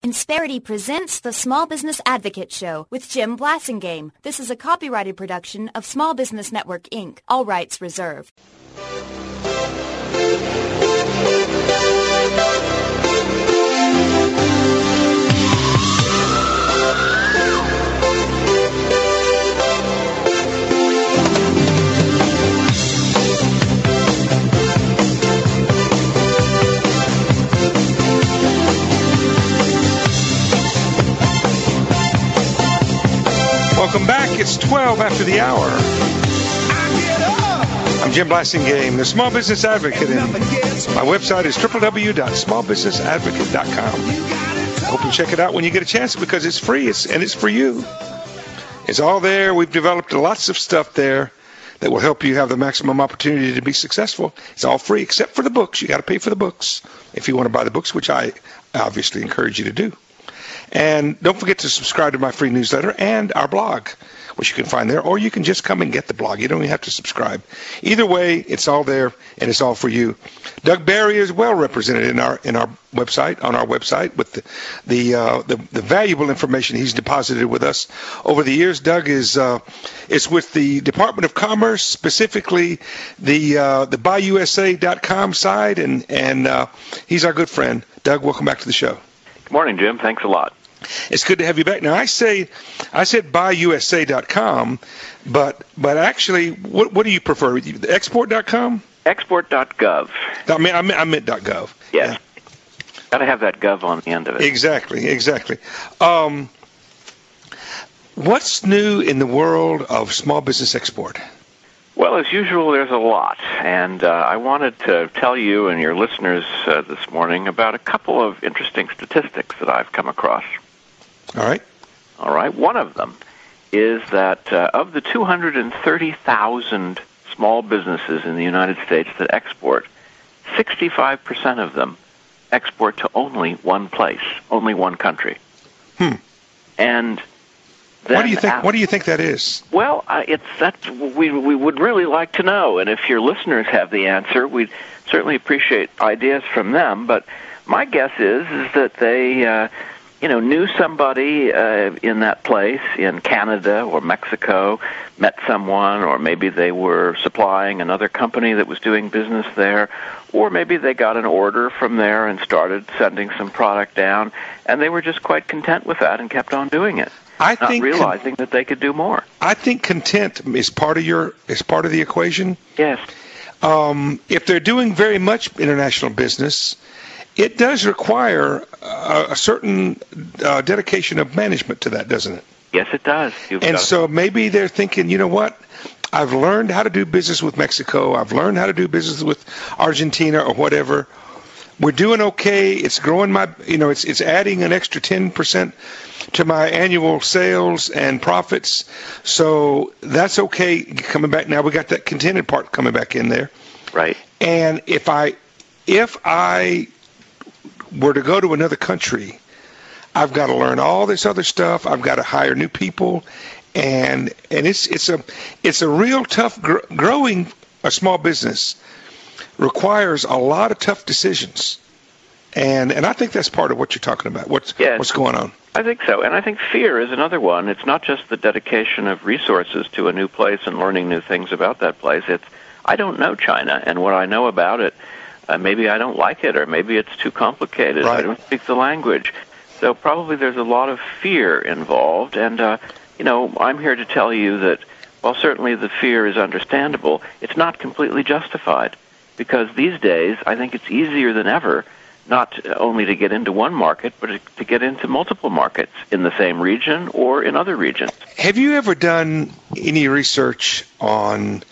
Insperity presents the Small Business Advocate Show with Jim Blasingame. This is a copyrighted production of Small Business Network, Inc. All rights reserved. Welcome back. It's 12 after the hour. I'm Jim Blasingame, the Small Business Advocate, and my website is www.smallbusinessadvocate.com. I hope you check it out when you get a chance because it's free and it's for you. It's all there. We've developed lots of stuff there that will help you have the maximum opportunity to be successful. It's all free except for the books. You got to pay for the books if you want to buy the books, which I obviously encourage you to do. And don't forget to subscribe to my free newsletter and our blog, which you can find there, or you can just come and get the blog. You don't even have to subscribe. Either way, it's all there, and it's all for you. Doug Barry is well represented in our website, on our website, with the valuable information he's deposited with us over the years. Doug is with the Department of Commerce, specifically the BuyUSA.com site, and he's our good friend. Doug, welcome back to the show. Good morning, Jim. Thanks a lot. It's good to have you back. Now, I said buyusa.com, but actually, what do you prefer? Export.com? Export.gov. I meant .gov. Yes. Yeah. Got to have that gov on the end of it. Exactly. What's new in the world of small business export? Well, as usual, there's a lot, and I wanted to tell you and your listeners this morning about a couple of interesting statistics that I've come across. All right. One of them is that of the 230,000 small businesses in the United States that export, 65% of them export to only one place, only one country. And what do you think that is? Well, we would really like to know, and if your listeners have the answer, we'd certainly appreciate ideas from them. But my guess is that they, knew somebody in that place in Canada or Mexico, met someone, or maybe they were supplying another company that was doing business there, or maybe they got an order from there and started sending some product down, and they were just quite content with that and kept on doing it. Not realizing that they could do more. I think content is part of the equation. Yes. If they're doing very much international business, it does require a certain dedication of management to that, doesn't it? Yes, it does. So maybe they're thinking, you know what? I've learned how to do business with Mexico. I've learned how to do business with Argentina or whatever. We're doing okay. It's growing it's adding an extra 10% to my annual sales and profits. So that's okay coming back. Now we got that contented part coming back in there. Right. And if I were to go to another country, I've got to learn all this other stuff. I've got to hire new people. And it's a real tough growing a small business requires a lot of tough decisions, and I think that's part of what you're talking about. What's going on? I think so, and I think fear is another one. It's not just the dedication of resources to a new place and learning new things about that place. It's I don't know China, and what I know about it, maybe I don't like it, or maybe it's too complicated. Right. I don't speak the language, so probably there's a lot of fear involved. And I'm here to tell you that while certainly the fear is understandable, it's not completely justified. Because these days, I think it's easier than ever not only to get into one market, but to get into multiple markets in the same region or in other regions. Have you ever done any research on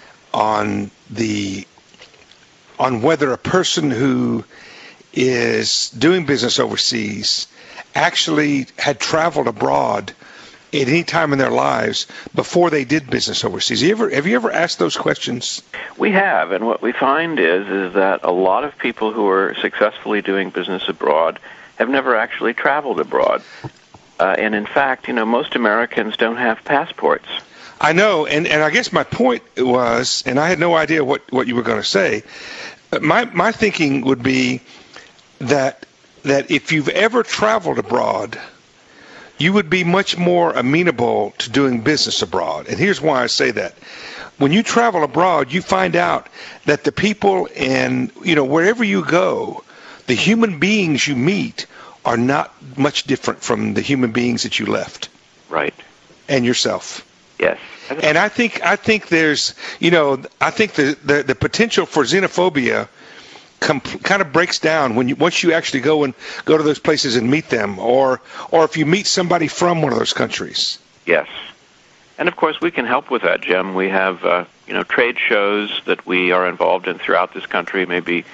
whether a person who is doing business overseas actually had traveled abroad at any time in their lives before they did business overseas? Have you ever asked those questions? We have, and what we find is that a lot of people who are successfully doing business abroad have never actually traveled abroad. And in fact, most Americans don't have passports. I know, and I guess my point was, and I had no idea what you were going to say, my thinking would be that that if you've ever traveled abroad, you would be much more amenable to doing business abroad. And here's why I say that. When you travel abroad, you find out that the people in, wherever you go, the human beings you meet are not much different from the human beings that you left. Right. And yourself. Yes. And I think there's, I think the potential for xenophobia kind of breaks down once you actually go to those places and meet them, or if you meet somebody from one of those countries. Yes. And of course we can help with that, Jim. We have trade shows that we are involved in throughout this country, maybe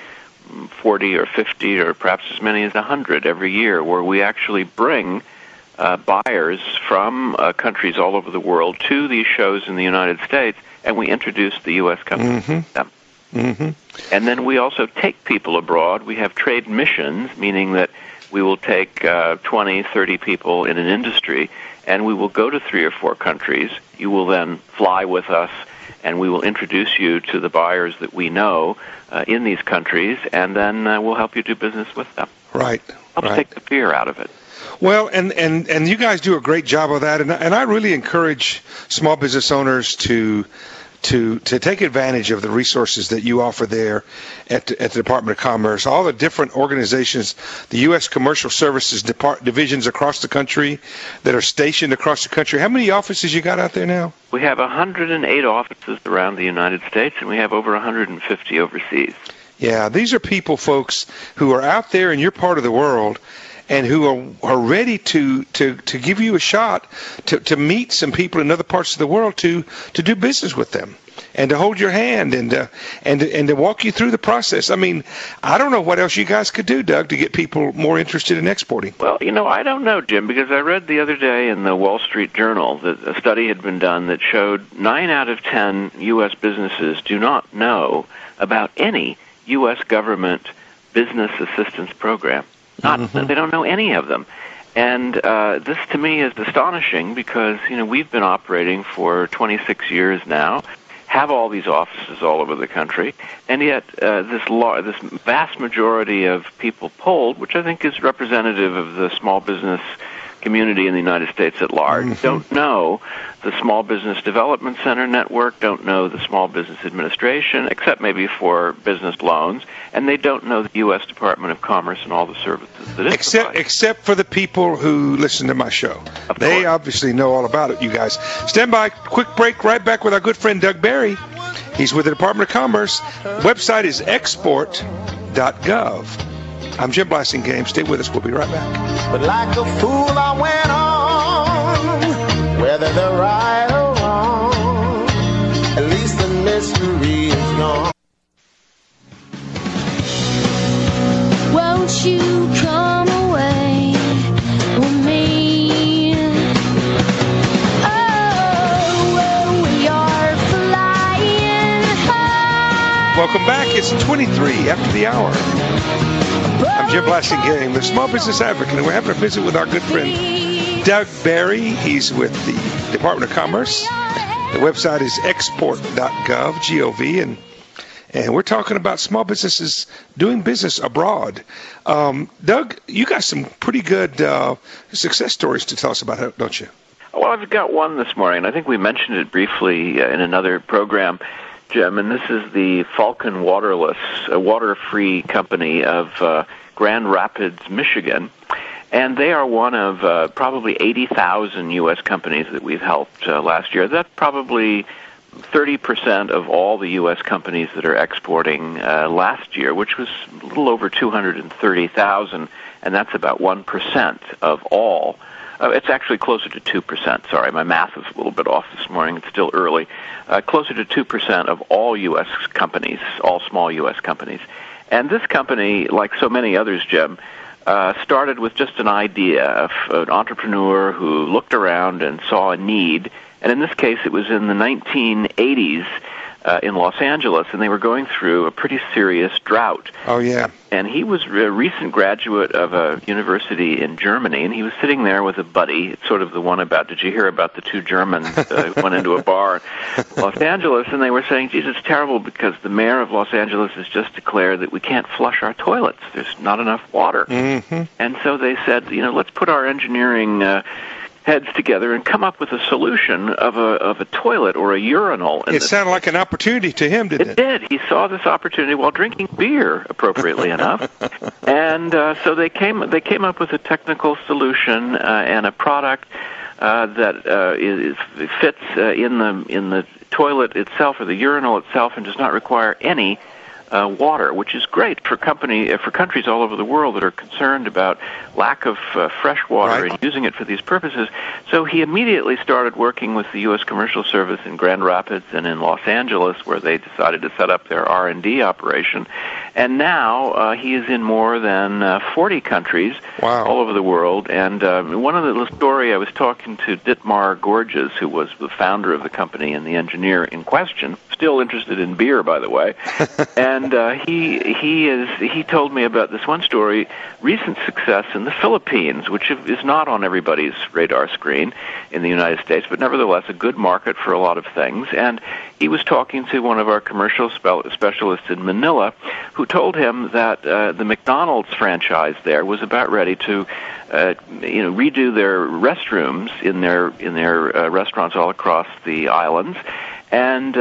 40 or 50 or perhaps as many as 100 every year, where we actually bring buyers from countries all over the world to these shows in the United States, and we introduce the U.S. companies to them. Mm-hmm. And then we also take people abroad. We have trade missions, meaning that we will take 20, 30 people in an industry, and we will go to 3 or 4 countries. You will then fly with us, and we will introduce you to the buyers that we know in these countries, and then we'll help you do business with them. Right. Helps take the fear out of it. Well, and you guys do a great job of that, and I really encourage small business owners to take advantage of the resources that you offer there at the Department of Commerce, all the different organizations, the U.S. Commercial Services divisions across the country that are stationed across the country. How many offices you got out there now? We have 108 offices around the United States, and we have over 150 overseas. Yeah, these are people, folks, who are out there in your part of the world and who are ready to give you a shot to meet some people in other parts of the world to do business with them and to hold your hand and to walk you through the process. I mean, I don't know what else you guys could do, Doug, to get people more interested in exporting. Well, I don't know, Jim, because I read the other day in the Wall Street Journal that a study had been done that showed 9 out of 10 U.S. businesses do not know about any U.S. government business assistance program. They don't know any of them. And this, to me, is astonishing because, we've been operating for 26 years now, have all these offices all over the country, and yet this vast majority of people polled, which I think is representative of the small business community in the United States at large, don't know the Small Business Development Center network, don't know the Small Business Administration, except maybe for business loans, and they don't know the U.S. Department of Commerce and all the services that it provides. Except for the people who listen to my show. They obviously know all about it, you guys. Stand by, quick break, right back with our good friend Doug Barry. He's with the Department of Commerce. Website is export.gov. I'm Jim Blasingame. Stay with us. We'll be right back. But like a fool I went on, whether they're right or wrong, at least the mystery is gone. Won't you come away with me? Oh, we are flying high. Welcome back. It's 23 after the hour. I'm Jim Blasingame, the Small Business Advocate, and we're having a visit with our good friend Doug Barry. He's with the Department of Commerce. The website is export.gov, G-O-V, and we're talking about small businesses doing business abroad. Doug, you got some pretty good success stories to tell us about it, don't you? Well, I've got one this morning. I think we mentioned it briefly in another program, Jim, and this is the Falcon Waterless, a water-free company of Grand Rapids, Michigan. And they are one of probably 80,000 U.S. companies that we've helped last year. That's probably 30% of all the U.S. companies that are exporting last year, which was a little over 230,000, and that's about 1% of all. It's actually closer to 2%. Sorry, my math is a little bit off this morning. It's still early. Closer to 2% of all U.S. companies, all small U.S. companies. And this company, like so many others, Jim, started with just an idea of an entrepreneur who looked around and saw a need. And in this case, it was in the 1980s in Los Angeles, and they were going through a pretty serious drought. Oh, yeah. And he was a recent graduate of a university in Germany, and he was sitting there with a buddy. It's sort of the one about, did you hear about the two Germans who went into a bar in Los Angeles, and they were saying, geez, it's terrible because the mayor of Los Angeles has just declared that we can't flush our toilets. There's not enough water. Mm-hmm. And so they said, let's put our engineering heads together and come up with a solution of a toilet or a urinal. It sounded like an opportunity to him, didn't it? It did. He saw this opportunity while drinking beer, appropriately enough, and so they came up with a technical solution and a product that fits in the toilet itself or the urinal itself and does not require any water, which is great for countries all over the world that are concerned about lack of fresh water and using it for these purposes. So he immediately started working with the U.S. Commercial Service in Grand Rapids and in Los Angeles, where they decided to set up their R&D operation. And now he is in more than 40 countries all over the world. And one of the story, I was talking to Dietmar Gorges, who was the founder of the company and the engineer in question, still interested in beer, by the way. And he told me about this one story, recent success in the Philippines, which is not on everybody's radar screen in the United States, but nevertheless a good market for a lot of things. And he was talking to one of our commercial specialists in Manila, who told him that the McDonald's franchise there was about ready to redo their restrooms in their restaurants all across the islands. And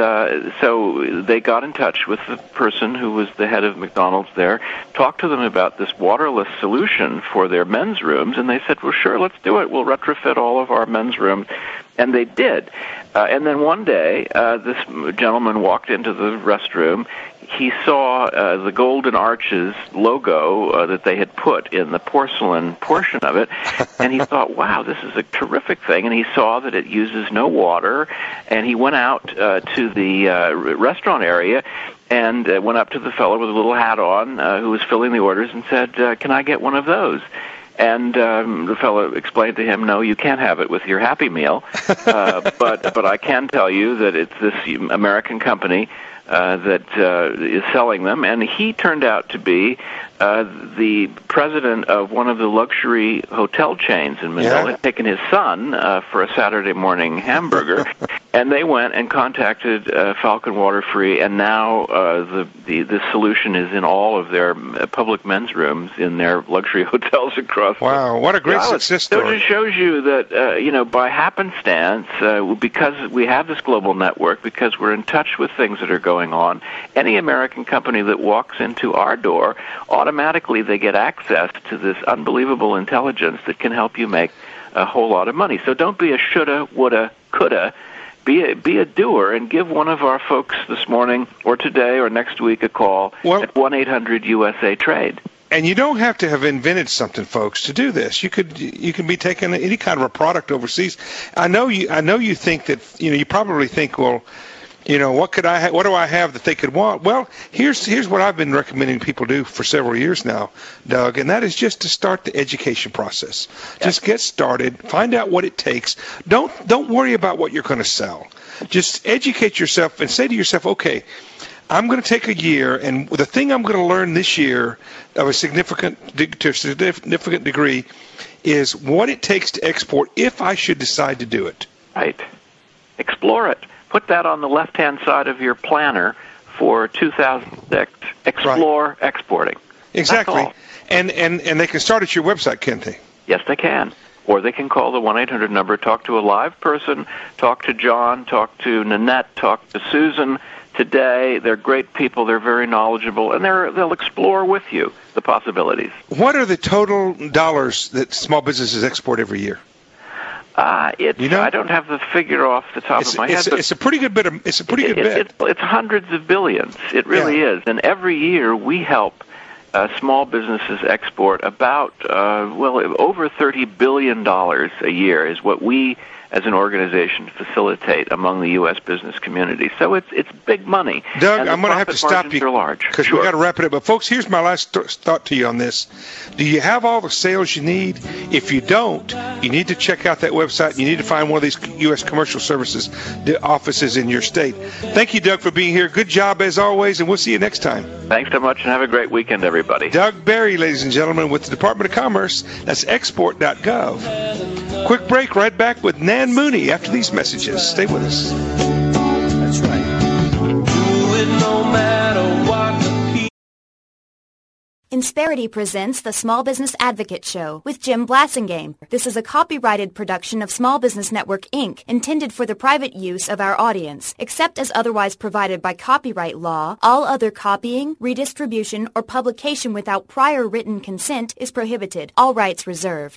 so they got in touch with the person who was the head of McDonald's there, talked to them about this waterless solution for their men's rooms, and they said, well, sure, let's do it. We'll retrofit all of our men's rooms. And they did. And then one day, this gentleman walked into the restroom. He saw the Golden Arches logo that they had put in the porcelain portion of it, and he thought, wow, this is a terrific thing. And he saw that it uses no water, and he went out to the restaurant area and went up to the fellow with a little hat on who was filling the orders and said, can I get one of those? And the fellow explained to him, no, you can't have it with your Happy Meal, but I can tell you that it's this American company that is selling them, and he turned out to be the president of one of the luxury hotel chains in Manila. Had taken his son for a Saturday morning hamburger, and they went and contacted Falcon Water Free, and now the solution is in all of their public men's rooms in their luxury hotels across. Wow, what a great success story! So it shows you that by happenstance, because we have this global network, because we're in touch with things that are going on, any American company that walks into our door, automatically they get access to this unbelievable intelligence that can help you make a whole lot of money. So don't be a shoulda, woulda, coulda. Be a doer and give one of our folks this morning or today or next week a call at 1-800-USA-TRADE. And you don't have to have invented something, folks, to do this. You can be taking any kind of a product overseas. I know you think that you probably think, well, what do I have that they could want? Well, here's what I've been recommending people do for several years now, Doug, and that is just to start the education process. Just get started, find out what it takes. Don't worry about what you're going to sell. Just educate yourself and say to yourself, okay, I'm going to take a year, and the thing I'm going to learn this year of a significant degree is what it takes to export if I should decide to do it. Right. Explore it. Put that on the left-hand side of your planner for 2006. Explore exporting. Exactly. And they can start at your website, can't they? Yes, they can. Or they can call the 1-800 number, talk to a live person, talk to John, talk to Nanette, talk to Susan today. They're great people. They're very knowledgeable, and they'll explore with you the possibilities. What are the total dollars that small businesses export every year? I don't have the figure off the top of my head. It's a pretty good bit. It's hundreds of billions. It really is. And every year we help small businesses export about over $30 billion a year is what we as an organization facilitate among the U.S. business community. So it's big money. Doug, I'm going to have to stop you because we've got to wrap it up. But folks, here's my last thought to you on this. Do you have all the sales you need? If you don't, you need to check out that website. You need to find one of these U.S. Commercial Services offices in your state. Thank you, Doug, for being here. Good job as always, and we'll see you next time. Thanks so much, and have a great weekend, everybody. Doug Barry, ladies and gentlemen, with the Department of Commerce. That's export.gov. Quick break, right back with Nan Mooney after these messages. Stay with us. That's right. Do it no matter what. Insperity presents the Small Business Advocate Show with Jim Blasingame. This is a copyrighted production of Small Business Network, Inc., intended for the private use of our audience. Except as otherwise provided by copyright law, all other copying, redistribution, or publication without prior written consent is prohibited. All rights reserved.